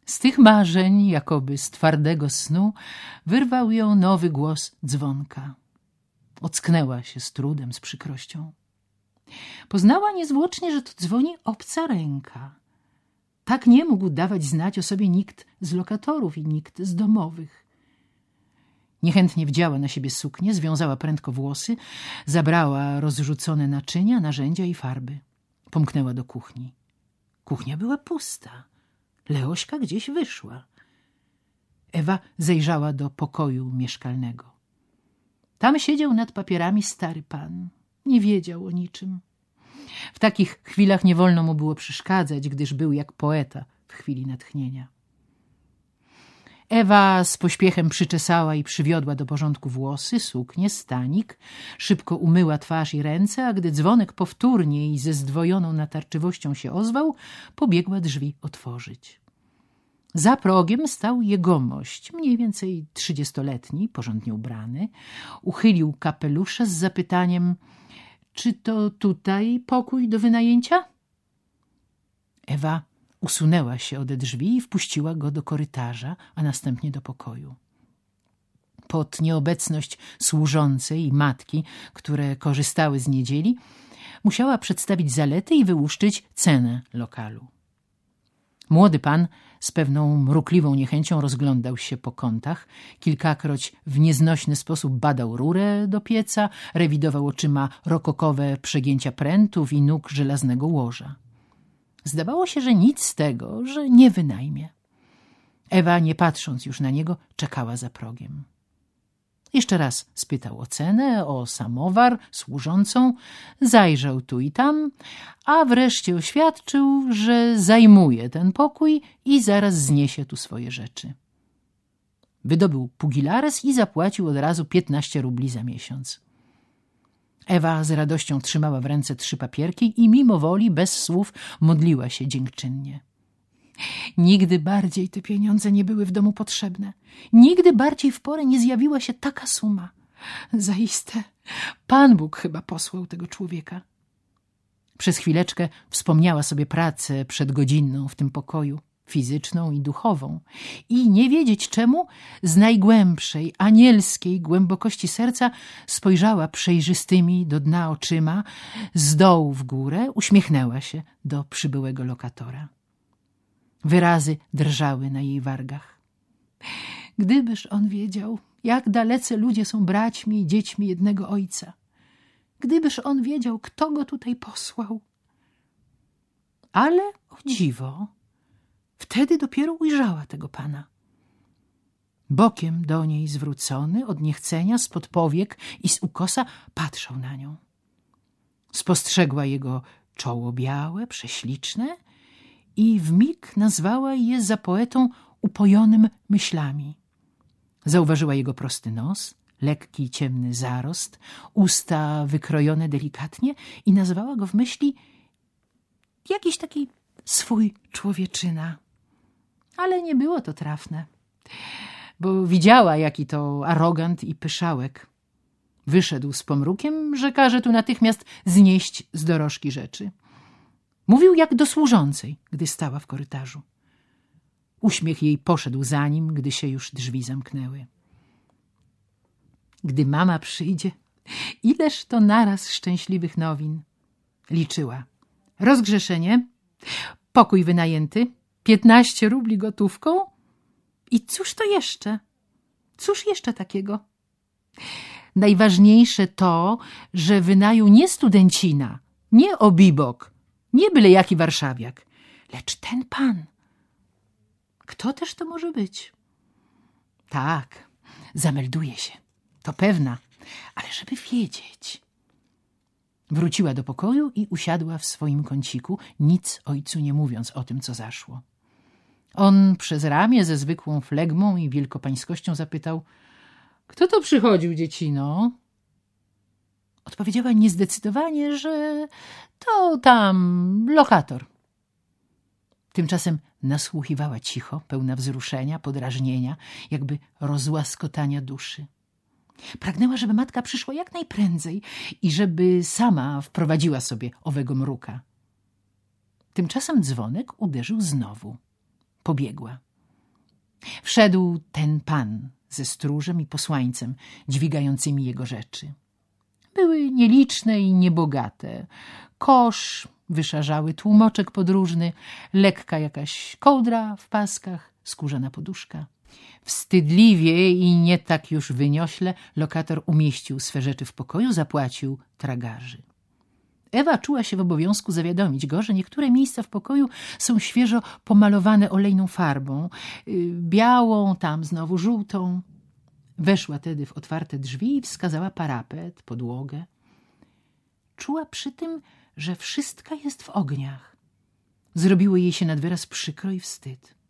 Z tych marzeń, jakoby z twardego snu, wyrwał ją nowy głos dzwonka. Ocknęła się z trudem, z przykrością. Poznała niezwłocznie, że to dzwoni obca ręka. Tak nie mógł dawać znać o sobie nikt z lokatorów i nikt z domowych. Niechętnie wdziała na siebie suknię, związała prędko włosy, zabrała rozrzucone naczynia, narzędzia i farby. Pomknęła do kuchni. Kuchnia była pusta. Leośka gdzieś wyszła. Ewa zejrzała do pokoju mieszkalnego. Tam siedział nad papierami stary pan. Nie wiedział o niczym. W takich chwilach nie wolno mu było przeszkadzać, gdyż był jak poeta w chwili natchnienia. Ewa z pośpiechem przyczesała i przywiodła do porządku włosy, suknię, stanik, szybko umyła twarz i ręce, a gdy dzwonek powtórnie i ze zdwojoną natarczywością się ozwał, pobiegła drzwi otworzyć. Za progiem stał jegomość, mniej więcej 30-letni, porządnie ubrany. Uchylił kapelusze z zapytaniem: czy to tutaj pokój do wynajęcia? Ewa usunęła się ode drzwi i wpuściła go do korytarza, a następnie do pokoju. Pod nieobecność służącej i matki, które korzystały z niedzieli, musiała przedstawić zalety i wyłuszczyć cenę lokalu. Młody pan z pewną mrukliwą niechęcią rozglądał się po kątach, kilkakroć w nieznośny sposób badał rurę do pieca, rewidował oczyma rokokowe przegięcia prętów i nóg żelaznego łoża. Zdawało się, że nic z tego, że nie wynajmie. Ewa, nie patrząc już na niego, czekała za progiem. Jeszcze raz spytał o cenę, o samowar, służącą, zajrzał tu i tam, a wreszcie oświadczył, że zajmuje ten pokój i zaraz zniesie tu swoje rzeczy. Wydobył pugilares i zapłacił od razu 15 rubli za miesiąc. Ewa z radością trzymała w ręce 3 papierki i mimo woli, bez słów, modliła się dziękczynnie. Nigdy bardziej te pieniądze nie były w domu potrzebne. Nigdy bardziej w porę nie zjawiła się taka suma. Zaiste, Pan Bóg chyba posłał tego człowieka. Przez chwileczkę wspomniała sobie pracę przedgodzinną w tym pokoju, fizyczną i duchową, i nie wiedzieć czemu, z najgłębszej, anielskiej głębokości serca spojrzała przejrzystymi do dna oczyma, z dołu w górę uśmiechnęła się do przybyłego lokatora. Wyrazy drżały na jej wargach. Gdybyż on wiedział, jak dalece ludzie są braćmi i dziećmi jednego ojca. Gdybyż on wiedział, kto go tutaj posłał. Ale, o dziwo, wtedy dopiero ujrzała tego pana. Bokiem do niej zwrócony, od niechcenia, spod powiek i z ukosa patrzał na nią. Spostrzegła jego czoło białe, prześliczne i wmig nazwała je za poetą upojonym myślami. Zauważyła jego prosty nos, lekki, ciemny zarost, usta wykrojone delikatnie i nazwała go w myśli jakiś taki swój człowieczyna. Ale nie było to trafne, bo widziała, jaki to arogant i pyszałek. Wyszedł z pomrukiem, że każe tu natychmiast znieść z dorożki rzeczy. Mówił jak do służącej, gdy stała w korytarzu. Uśmiech jej poszedł za nim, gdy się już drzwi zamknęły. Gdy mama przyjdzie, ileż to naraz szczęśliwych nowin. Liczyła. Rozgrzeszenie, pokój wynajęty, 15 rubli gotówką i cóż to jeszcze? Cóż jeszcze takiego? Najważniejsze to, że wynajął nie studencina, nie obibok, nie byle jaki warszawiak, lecz ten pan. Kto też to może być? Tak, zamelduje się, to pewna, ale żeby wiedzieć. Wróciła do pokoju i usiadła w swoim kąciku, nic ojcu nie mówiąc o tym, co zaszło. On przez ramię ze zwykłą flegmą i wielkopańskością zapytał: kto to przychodził, dziecino? Odpowiedziała niezdecydowanie, że to tam lokator. Tymczasem nasłuchiwała cicho, pełna wzruszenia, podrażnienia, jakby rozłaskotania duszy. Pragnęła, żeby matka przyszła jak najprędzej i żeby sama wprowadziła sobie owego mruka. Tymczasem dzwonek uderzył znowu. Pobiegła. Wszedł ten pan ze stróżem i posłańcem dźwigającymi jego rzeczy. Były nieliczne i niebogate. Kosz, wyszarzały tłumoczek podróżny, lekka jakaś kołdra w paskach, skórzana poduszka. Wstydliwie i nie tak już wyniośle lokator umieścił swe rzeczy w pokoju, zapłacił tragarzy. Ewa czuła się w obowiązku zawiadomić go, że niektóre miejsca w pokoju są świeżo pomalowane olejną farbą, białą, tam znowu żółtą. Weszła tedy w otwarte drzwi i wskazała parapet, podłogę. Czuła przy tym, że wszystka jest w ogniach. Zrobiło jej się nad wyraz przykro i wstyd.